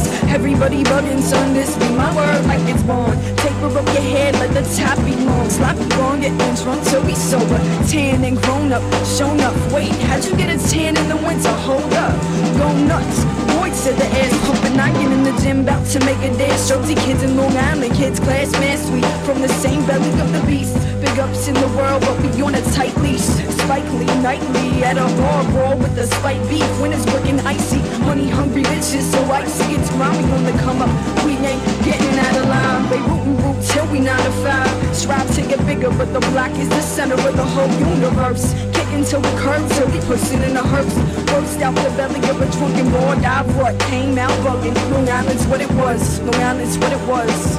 Everybody bugging, son, this be my word like it's born. Taper up your head, let the top be long. Sloppy bone, getting drunk till we sober. Tan and grown up, shown up. Wait, how'd you get a tan in the winter? Hold up, go nuts. Boy said the ass pumping, I get in the gym, bout to make a dance. Josie kids in Long Island, kids class man sweet. From the same belly of the beast. Big ups in the world, but we on a tight leash. Spike Lee nightly at a bar brawl with the spike beef. When it's working icy, money hungry bitches, so icy. It's mommy on the come up. We ain't getting out of line. They rootin' root till we 9 to 5. Strive to get bigger, but the block is the center of the whole universe. Kicking till the curb, till we pushin' in the hearse. Burst out the belly of a drunken boy. Dive what came out bugging. Long Island's what it was. Long Island's what it was.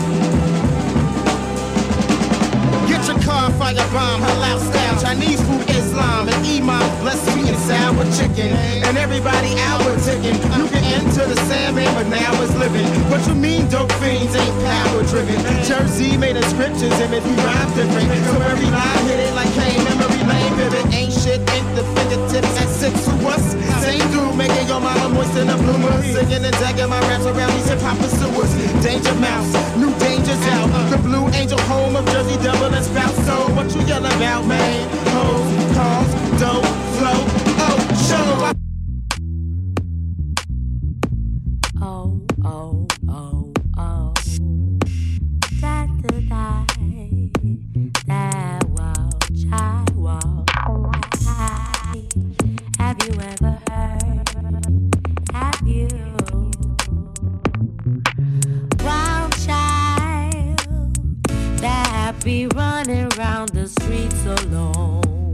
Get your car, firebomb, halal style, Chinese food, Islam, and imams, blessed sweet and sour chicken, and everybody hour ticking. You get into the Sandman, but now it's living. What you mean dope fiends ain't power driven? Jersey made of scriptures, and if you rhyme different, so every line hit it like Kane, memory lane, vivid. Ain't shit, ain't the fingertips at 6 to us. Same dude making your mama moist in the bloomer, singing and tagging my raps around these hip-hop pursuers. Danger Mouse, new dangers out. The Blue Angel, home of Jersey Devil and Spout. So what you yelling about, man? Hoes, cars, dope, flow, oh, show. Oh, oh, oh, oh. Da da da. That walk, I walk. Have you ever heard? Have you? Wild child that be running around the streets alone.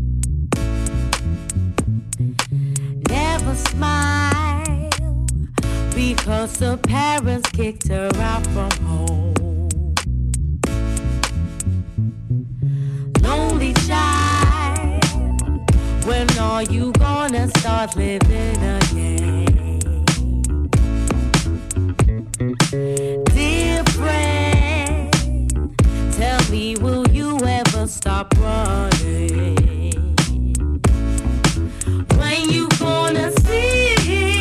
Never smile because her parents kicked her out from home. Lonely child, when are you gonna start living again? Dear friend, tell me, will you ever stop running? When you gonna see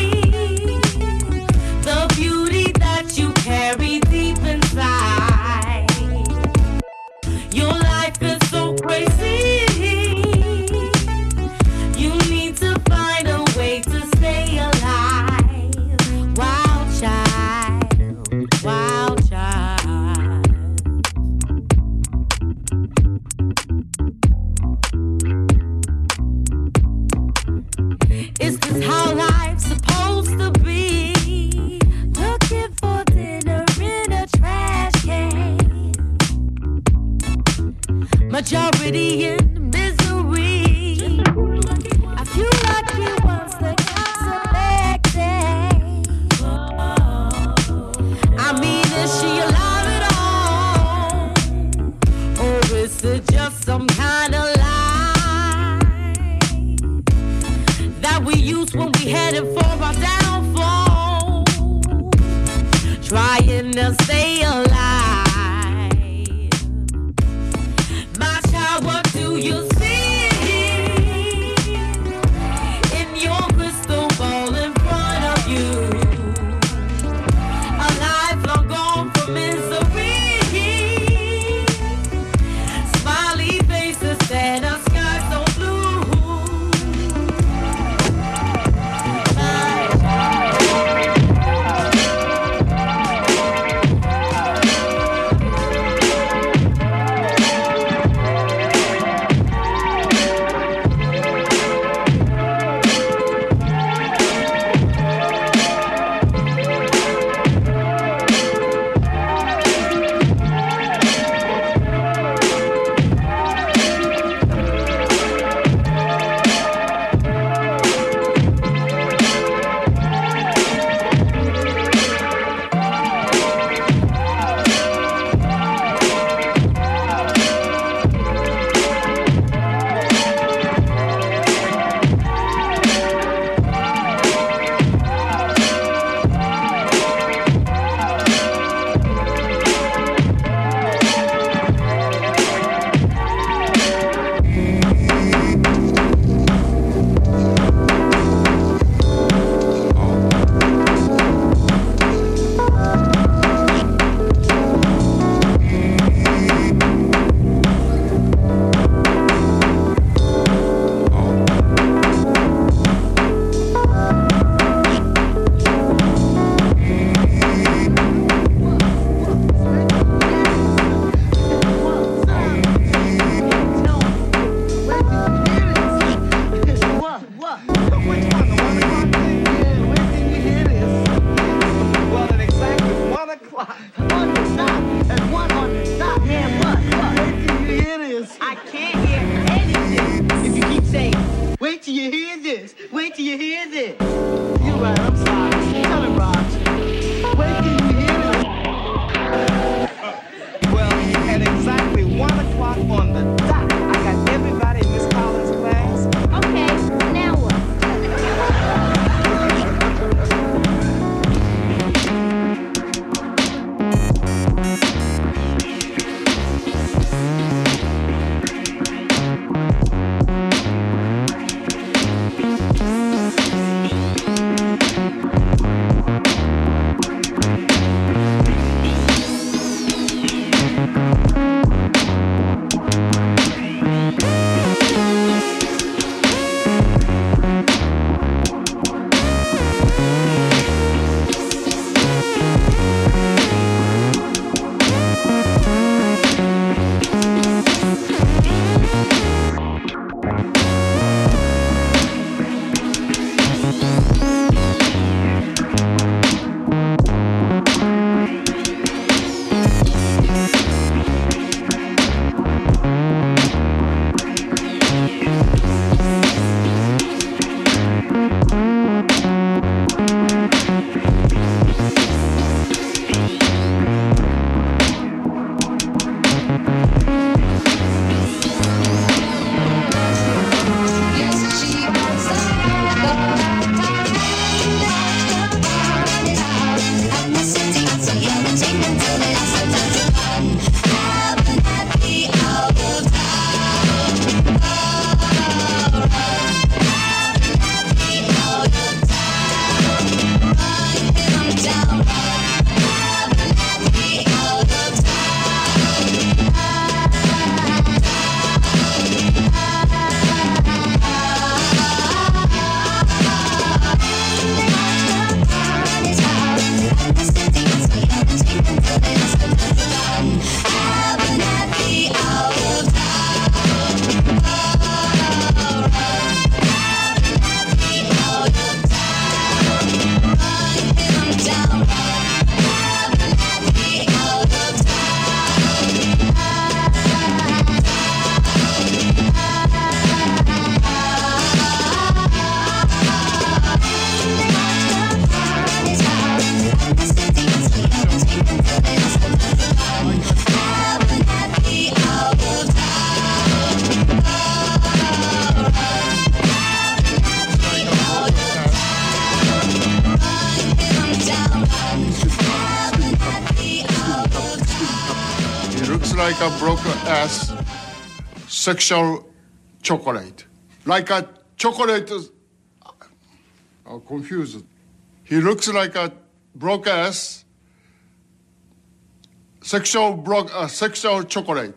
the beauty that you carry deep inside? Your life is so crazy. You need to find a way to stay alive. Wild child, wild child. Is this how life's supposed to be? Looking for dinner in a trash can. Majority in misery. A few lucky ones that got selected. I mean, is she alive at all? Or is it just some kind of lie that we use when we headed for our downfall? Trying to stay alive. My child, what do you see in your crystal ball in front of you? A life long gone from misery. Smiley faces and a sky so blue. like a broke ass sexual chocolate. Like a chocolate. I'm confused. He looks like a broke ass sexual chocolate.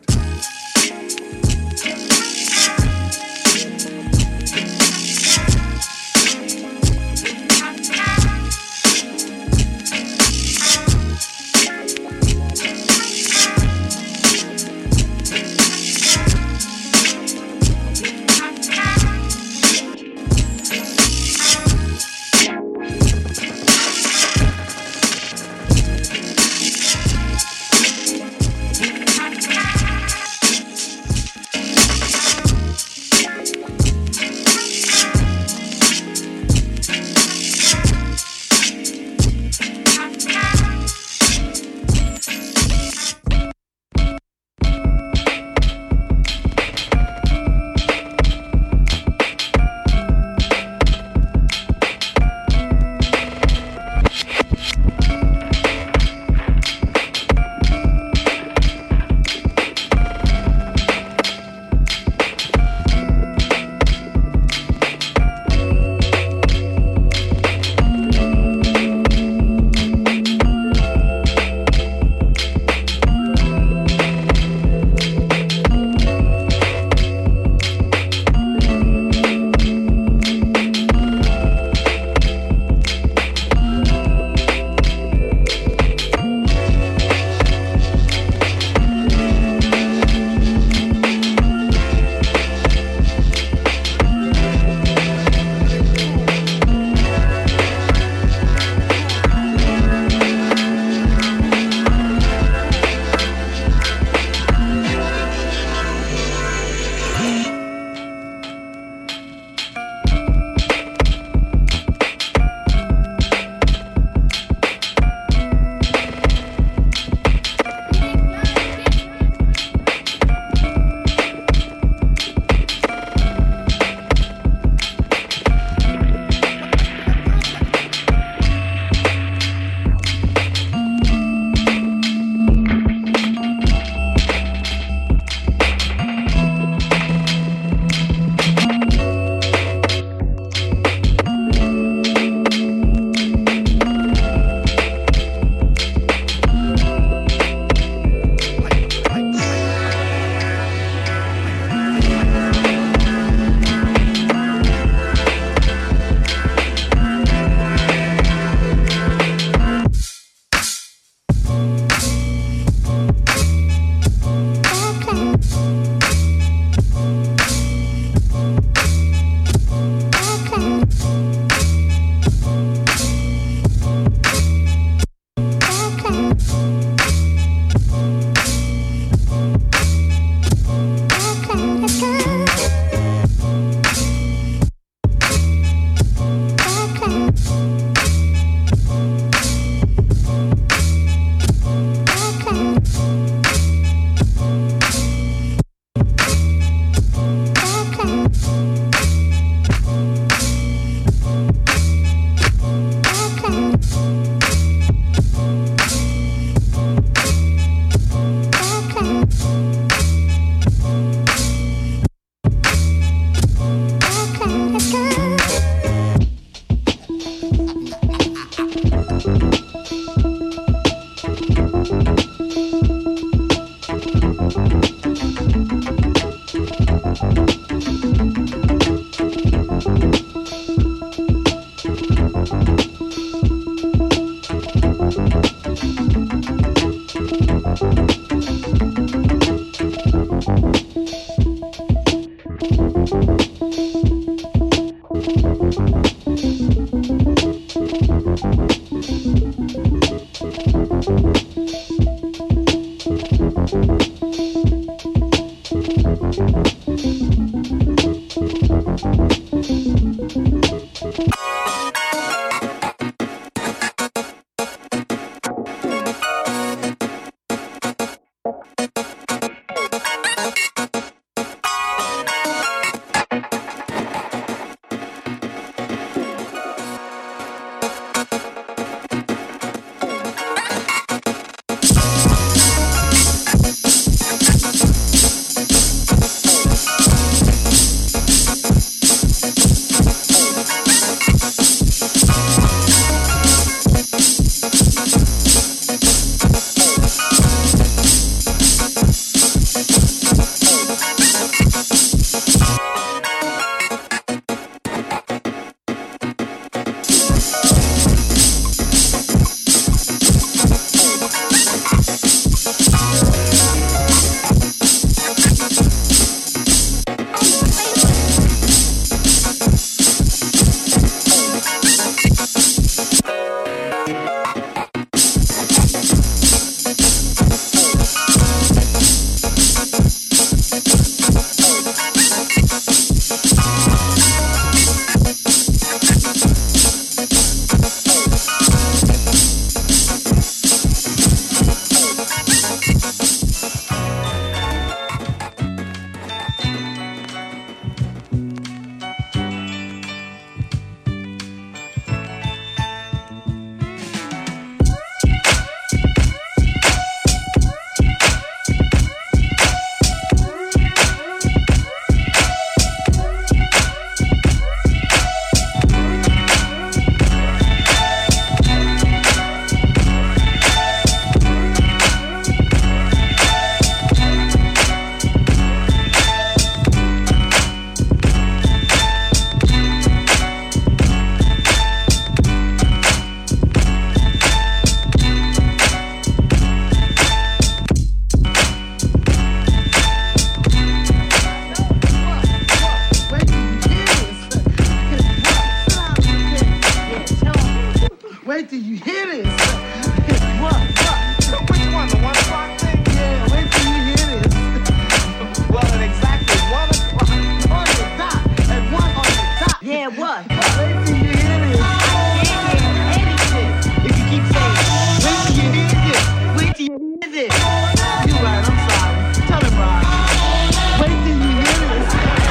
crazy. You right, I'm sorry. Tell him, Rob. Wait till you hear this.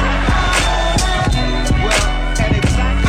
Well, and exactly.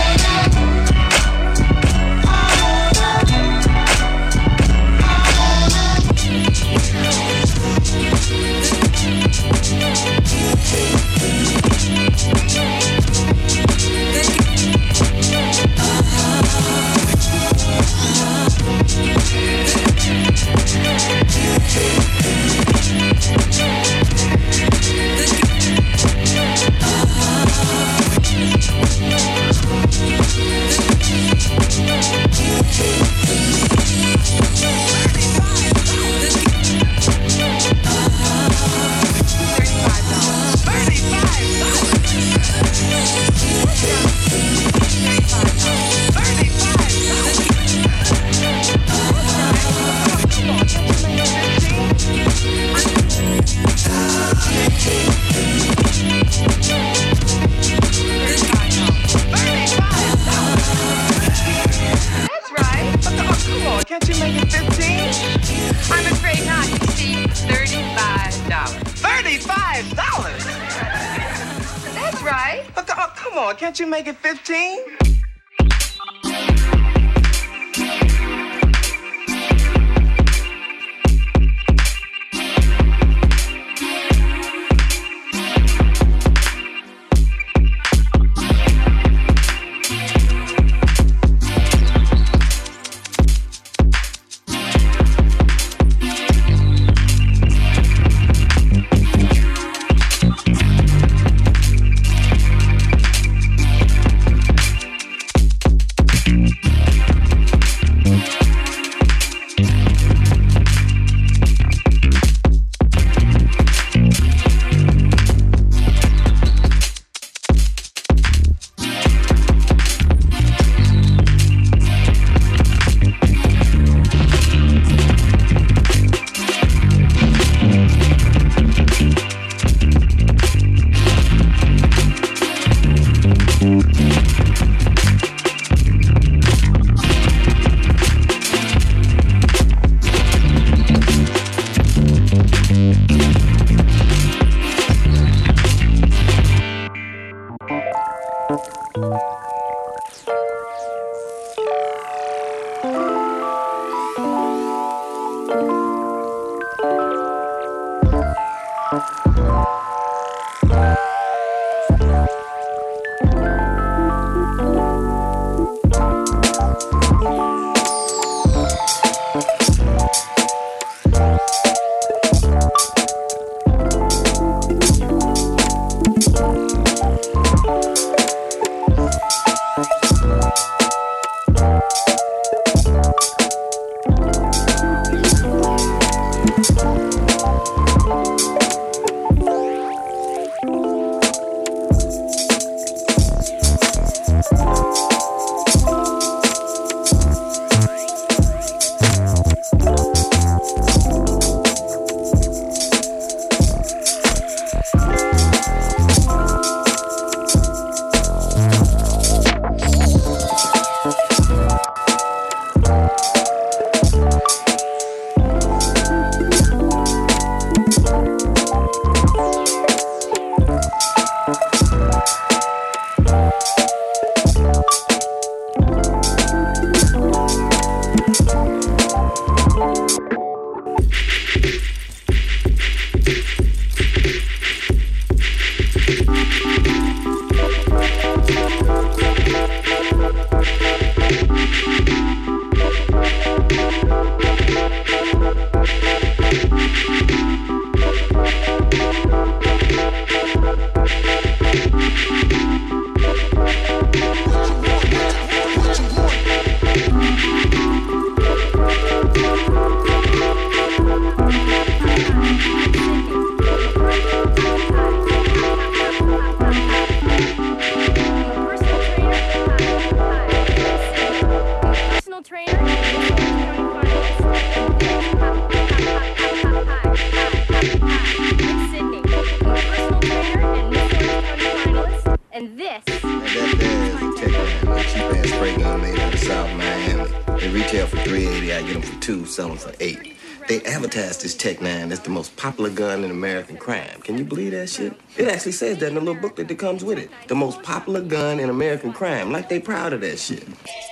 Can't you make it 15? I'm afraid not. You see, $35. $35? That's right. Oh, come on, can't you make it 15? They retail for $3.80. I get them for $2, sell them for $8. They advertised this Tech-9 as the most popular gun in American crime. Can you believe that shit? It actually says that in the little booklet that comes with it. The most popular gun in American crime. Like they proud of that shit.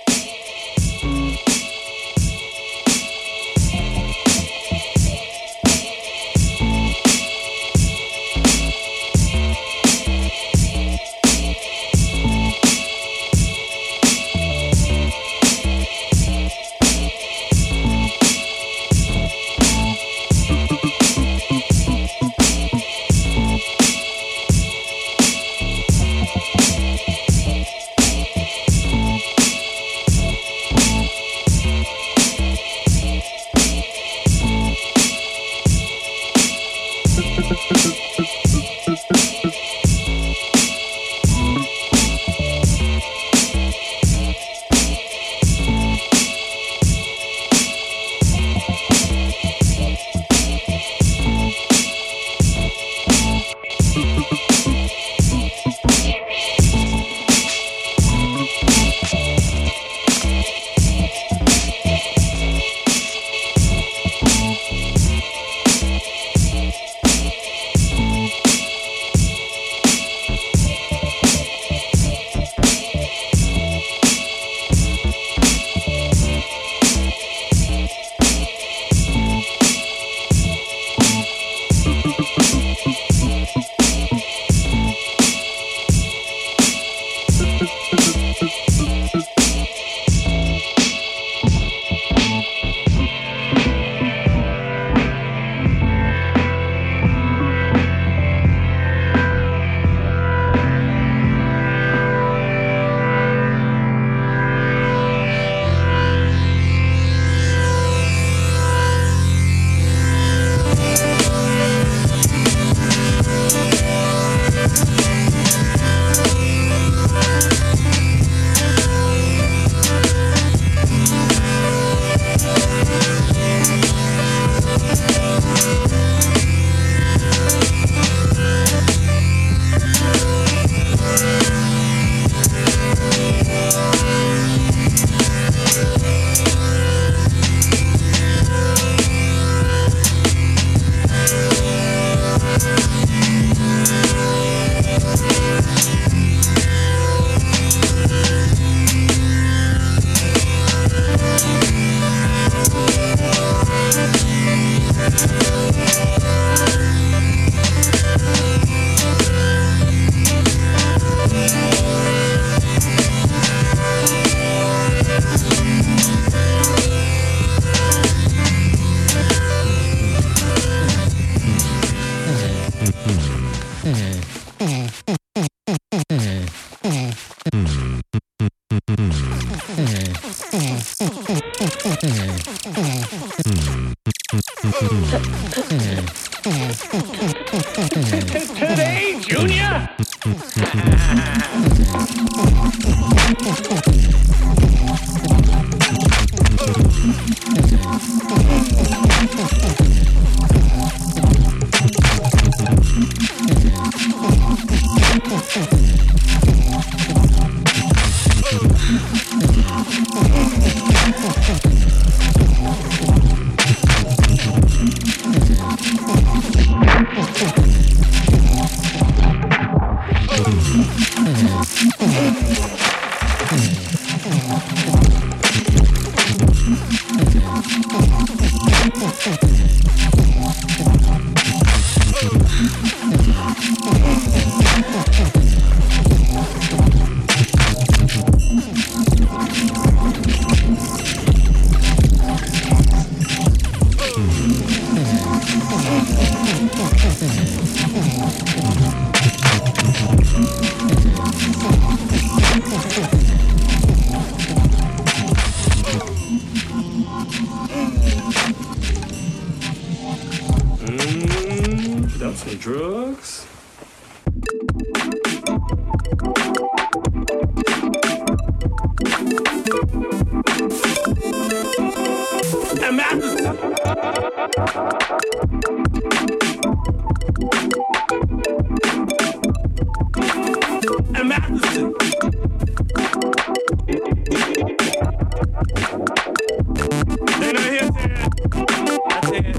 Today, Junior? That's some drugs. And Matheson. And Matheson. Then I hear that. I said,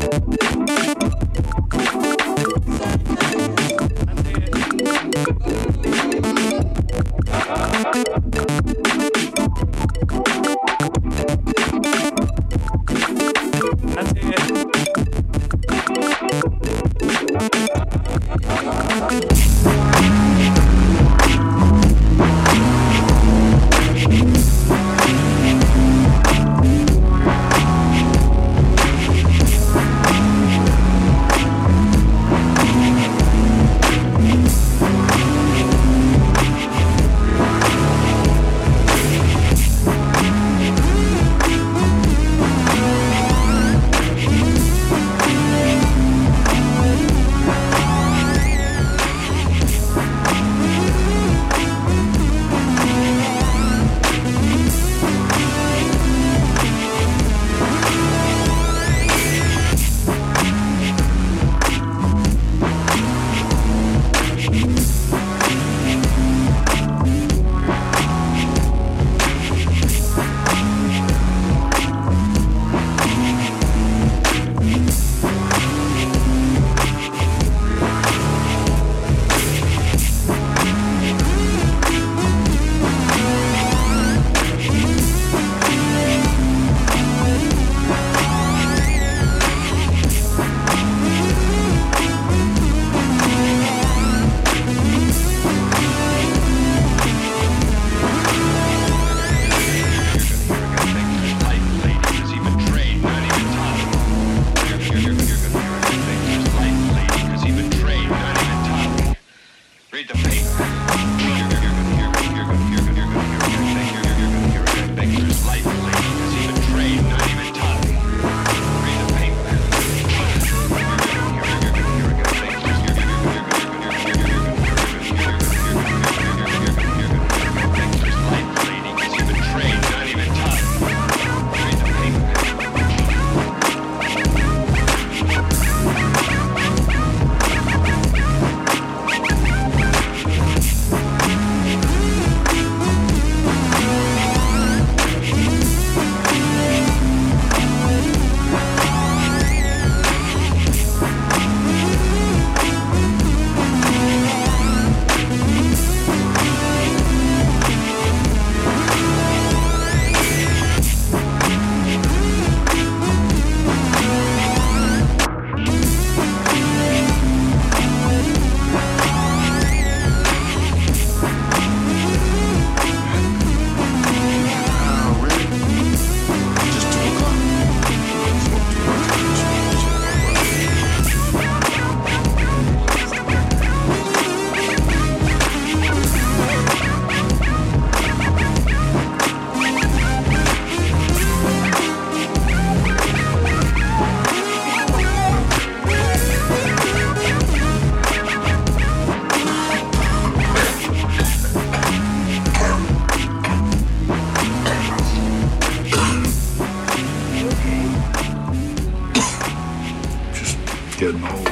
Getting old.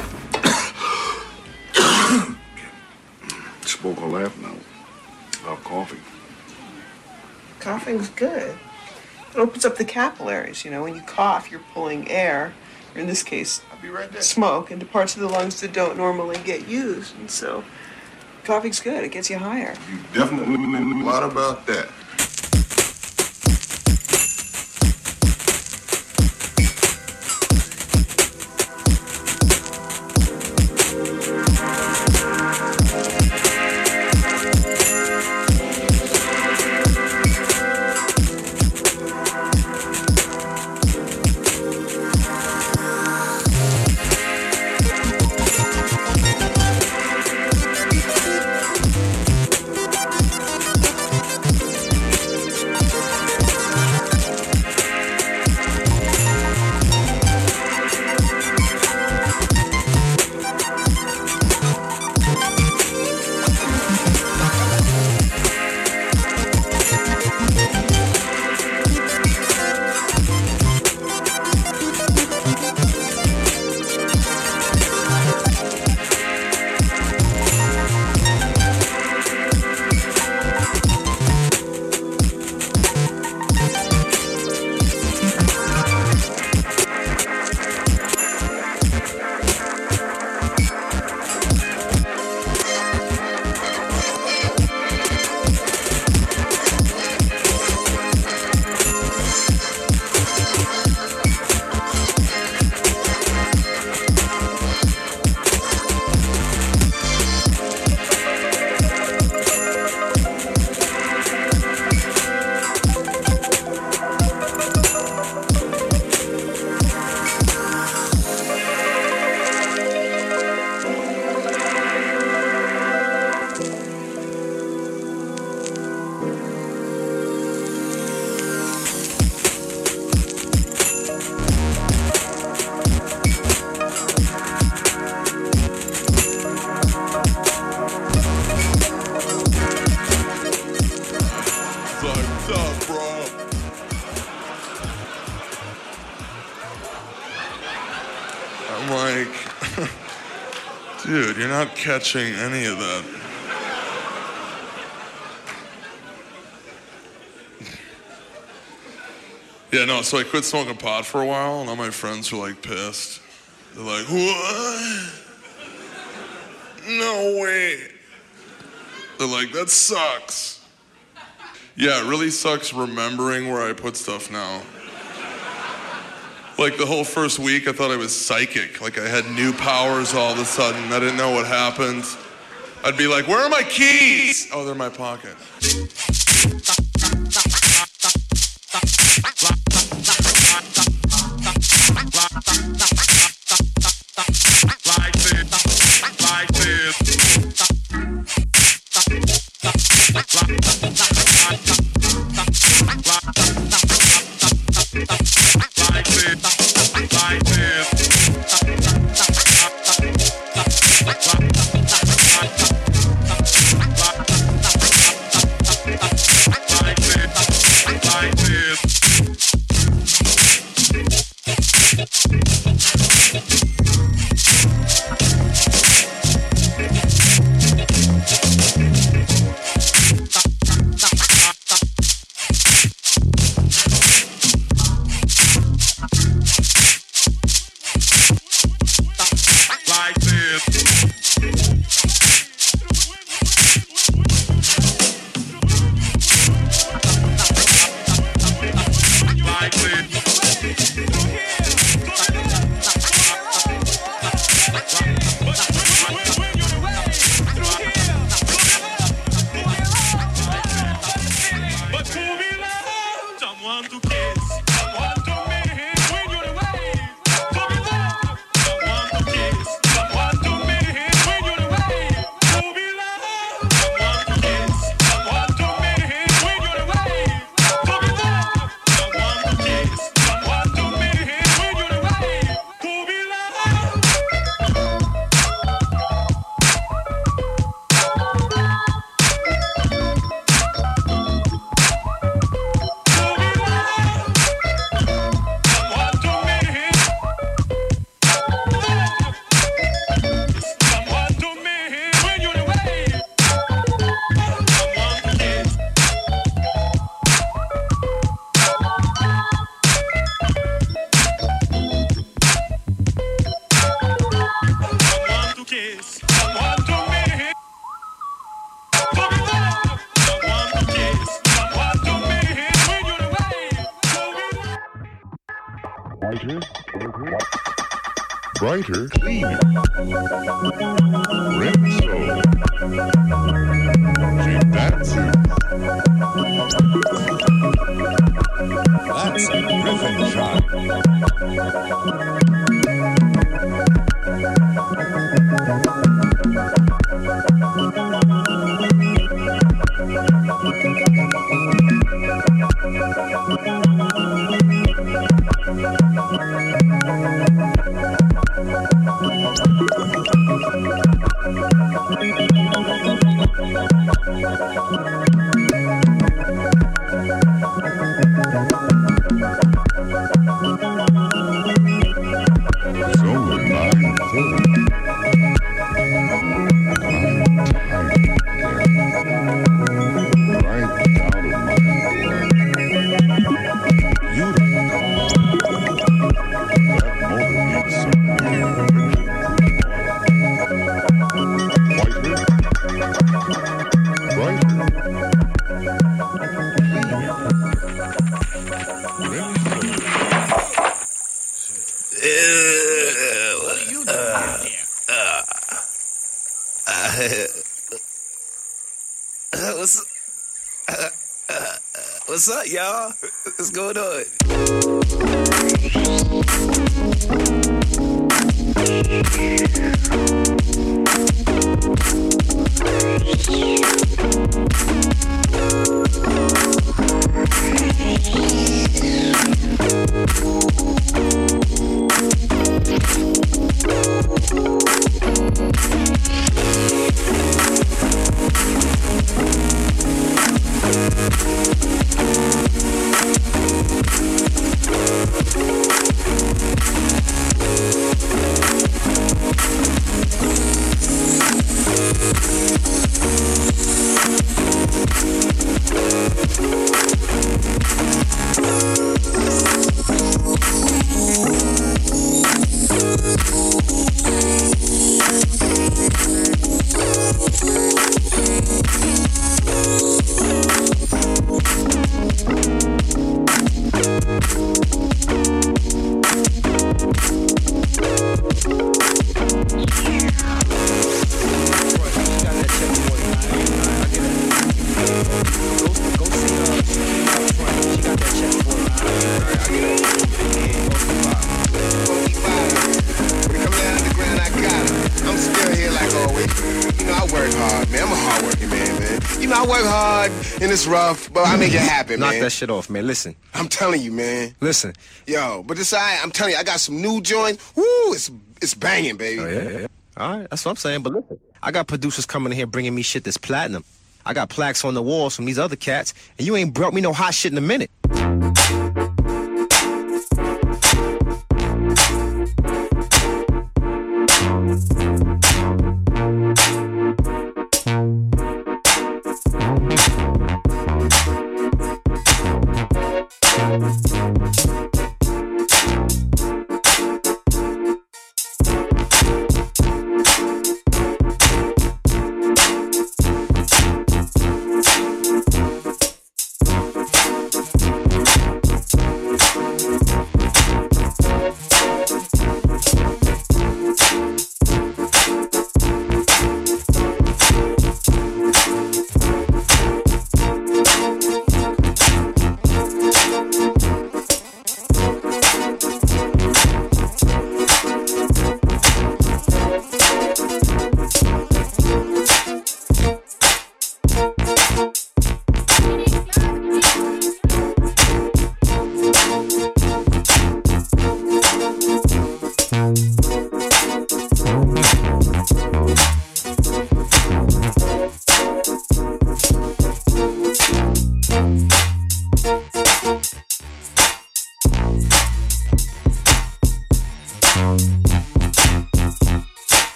Spoke or laugh now. Coffee. Coughing's good. It opens up the capillaries. You know, when you cough, you're pulling air, or in this case, I'll be right there. smoke, into parts of the lungs that don't normally get used. And so, coughing's good. It gets you higher. You definitely know a lot about that. I'm like, dude, you're not catching any of that. Yeah, no, so I quit smoking pot for a while, and all my friends were like pissed. They're like, what? No way. They're like, that sucks. Yeah, it really sucks remembering where I put stuff now. Like the whole first week, I thought I was psychic. Like I had new powers all of a sudden. I didn't know what happened. I'd be like, where are my keys? Oh, they're in my pocket. brighter, cleaner. Renzo. She dances. That's a Griffin shot. It's only 9:30. What's up, y'all? What's going on? And it's rough, but I make it happen, man. Knock that shit off, man. Listen. I'm telling you, man. Listen. Yo, but this I'm telling you, I got some new joints. Woo, it's banging, baby. Oh, yeah. All right, that's what I'm saying. But listen, I got producers coming in here bringing me shit that's platinum. I got plaques on the walls from these other cats, and you ain't brought me no hot shit in a minute.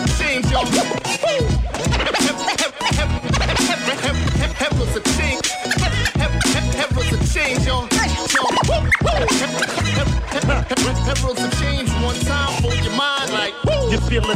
Heifers a chink.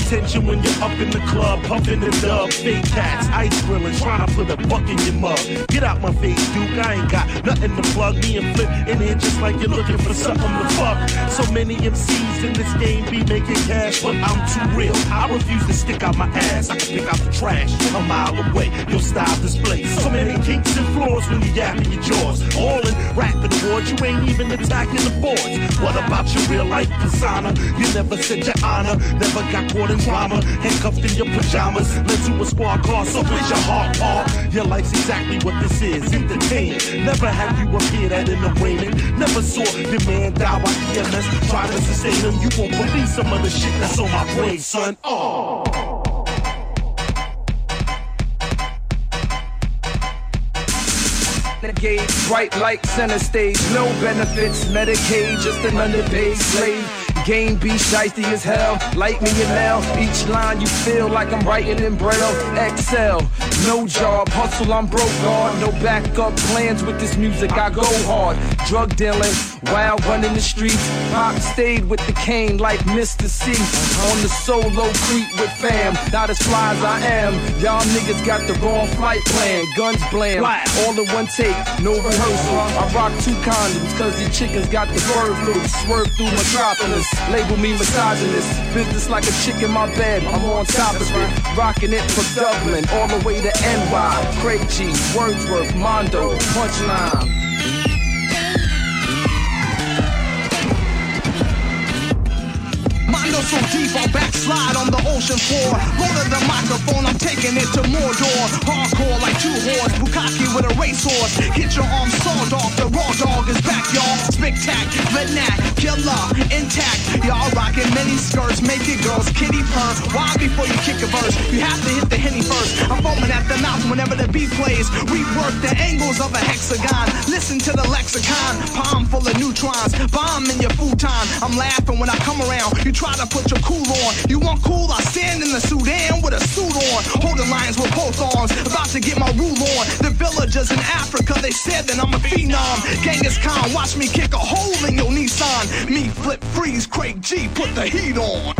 attention when you're up in the club, puffing the dub. Fake cats, ice grilling, trying to put a buck in your mug. Get out my face, Duke, I ain't got nothing to plug. Me and Flip in here just like you're looking for something to fuck. So many MCs in this game be making cash, but I'm too real. I refuse to stick out my ass. I can pick out the trash a mile away. Your style display so many kinks and flaws when you yapping your jaws. All in rapping awards, you ain't even attacking the boards. What about your real life persona? You never said your honor, never got caught in drama. Handcuffed in your pajamas, led to a squad car, so where's your heart, Paul? Your life's exactly what this is, entertainment. Never have you appeared at an arraignment. Never saw your man die while EMS try to sustain him. You won't believe some of the shit that's on my brain, son. Oh. Renegade, bright like center stage, no benefits, Medicaid, just an underpaid slave. Game be shiesty as hell, like me and now. Each line you feel like I'm writing in Braille. Excel, no job, hustle, I'm broke, guard. No backup plans with this music, I go hard. Drug dealing, wild running the streets. Pop stayed with the cane like Mr. C. On the solo creep with fam, not as fly as I am. Y'all niggas got the wrong flight plan, guns blam. All in one take, no rehearsal. I rock 2 condoms, cause these chickens got the bird flu. Swerve through Metropolis, label me misogynist. Business like a chick in my bed, I'm on top of it. Rocking it from Dublin, all the way to NY. Craig G, Wordsworth, Mondo, Punchline. Mondo so deep, I'll backslide on the ocean floor. Loaded the microphone, I'm taking it to Mordor. Hardcore like 2 horse, Bukaki with a racehorse. Get your arms sawed off, the raw dog is back, y'all. Spectac, redneck, killer, intact. Y'all rocking mini skirts, make it girls kitty purr. Why before you kick a verse? You have to hit the henny first. I'm foaming at the mouth whenever the beat plays. Rework the angles of a hexagon. Listen to the lexicon, palm full of neutrons. Bomb in your futon. I'm laughing when I come around. You try to put your cool on. You want cool? I stand in the Sudan with a suit on. Holding lines with both arms. About to get my rule on. The villagers in Africa, they said that I'm a phenom. Genghis Khan, watch me kick a hole in your Nissan. Me flip, freeze, Craig G, put the heat on.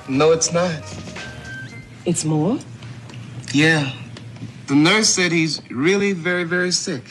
No, it's not. It's more? Yeah. The nurse said he's really very, very sick.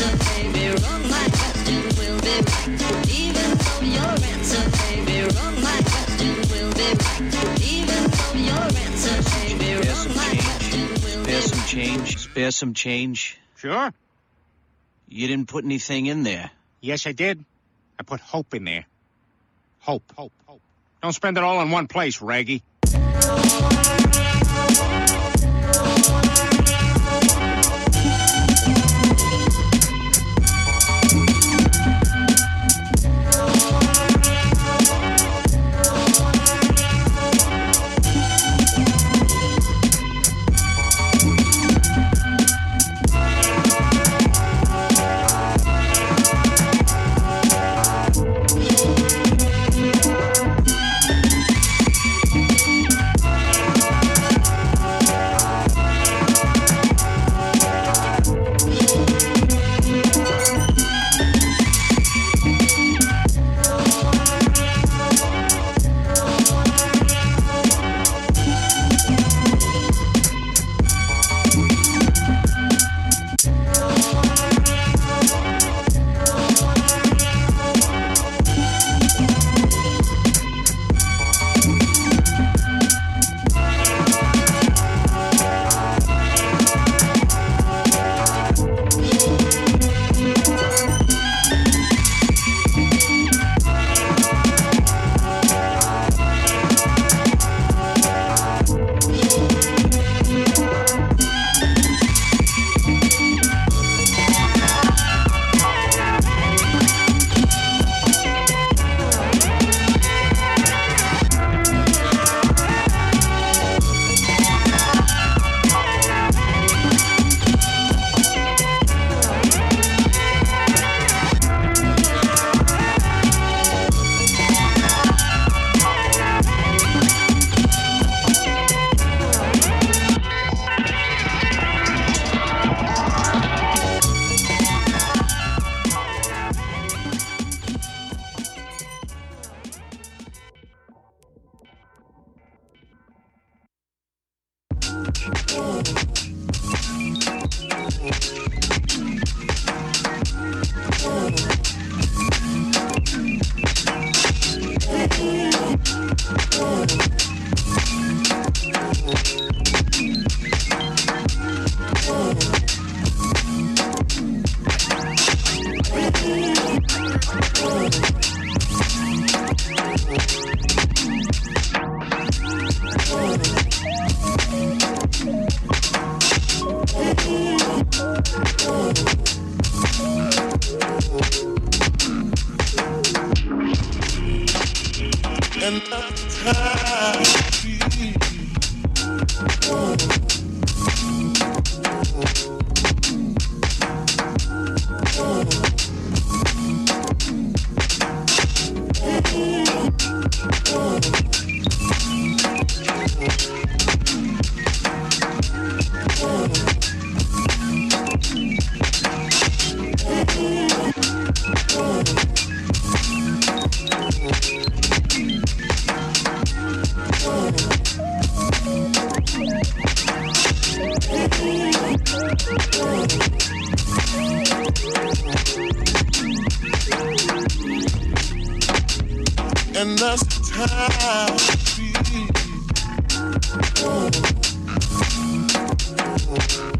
answer may be wrong, my question will be right. Even though your answer may be wrong, my question will be right. Even though your answer may be wrong, my question will be right. Spare some change. Spare some change. Sure. You didn't put anything in there. Yes, I did. I put hope in there. Hope. Don't spend it all in one place, Raggy. And that's how it be.